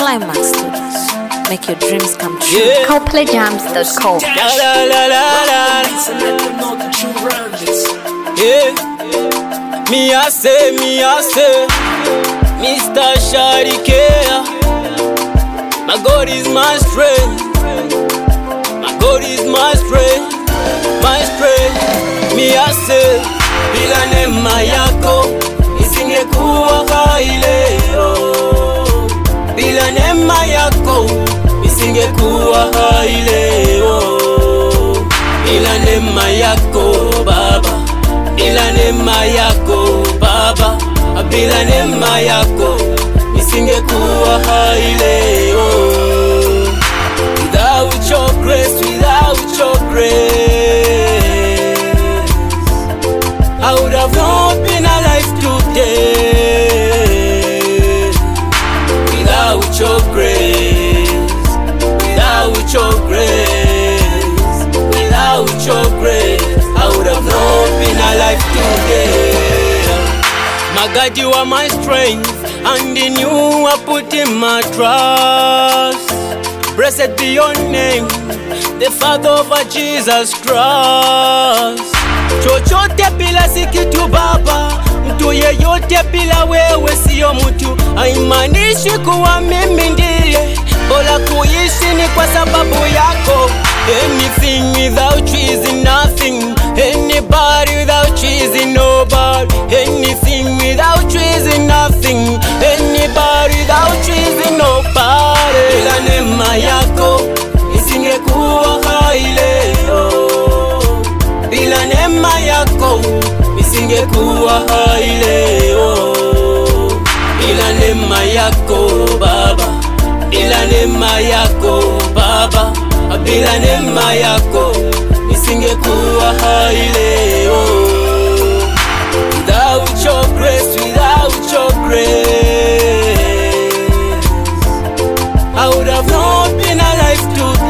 Climax Studios. Make your dreams come true. CoPlayJams.com. Yeah. Me I say, Mr. Sharikea. My God is my strength. My God is my strength. My strength. Me I say, bila neema yako isingekuwa leo. Bila neema yako isingekuwa leo. Bila neema yako Baba, bila neema yako Baba, bila neema yako isingekuwa leo. Without your grace, without your grace, I would have not been alive today. Without your grace, without your grace, without your grace, I would have not been alive today. My God, you are my strength, and in you I put in my trust. Blessed be your name, the Father of Jesus Christ. Chochote bila si kitu Baba, mtu yeyote bila wewe siyo mtu. Haimaanishi kuwa mimi ndiye, bora kuishi ni kwa sababu yako. Anything without you is nothing. Anybody without you is nobody. Anything without you is nothing. Anybody without you is nobody. Bila neema yako isingekuwa leo. Bila neema yako isingekuwa leo. Bila neema yako Baba, bila neema yako Baba, bila neema yako isingekuwa leo. Without your grace, without your grace, I would have not been alive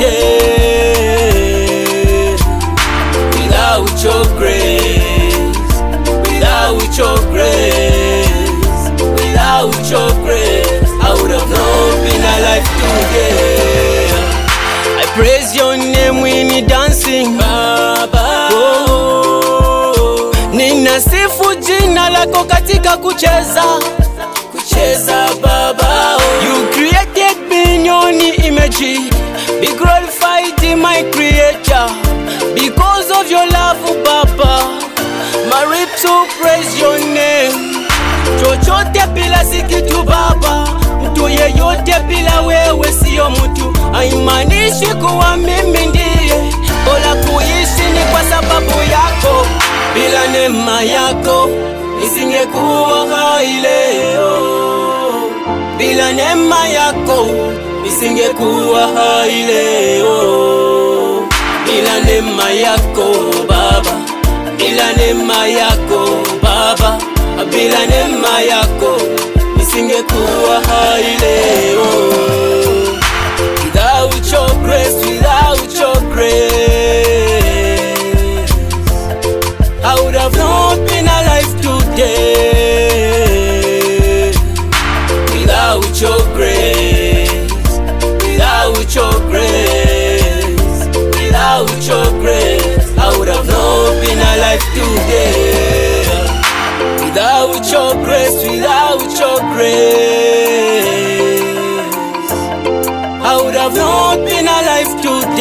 today. Without your grace, without your grace, without your grace, I would have not been alive today. I praise your name when you dancing Baba. Oh, ninasifu jina lako katika kucheza Baba. Oh, you created me in your image. Be glorified my creator. Because of your love Baba, my lips will praise your name. Chochote bila si kitu Baba, mtu yeyote bila wewe siyo mtu. Haimaanishi kuwa mimi ndiye, bora kuishi ni kwa sababu yako. Bila neema yako isingekuwa leo. Bila neema yako isingekuwa leo. Bila neema yako Baba, bila neema yako Baba, bila neema yako isingekuwa leo. Without your grace, without your grace, I would have not been alive today. Without your grace, without your grace, without your grace, I would have not been alive today. Without your grace, without your grace, I would have not been alive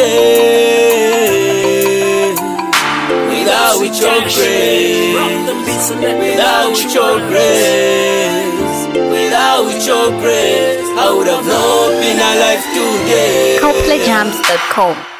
today. Without your grace, without your grace, without your grace, I would have not been alive today. CoPlayJams.com.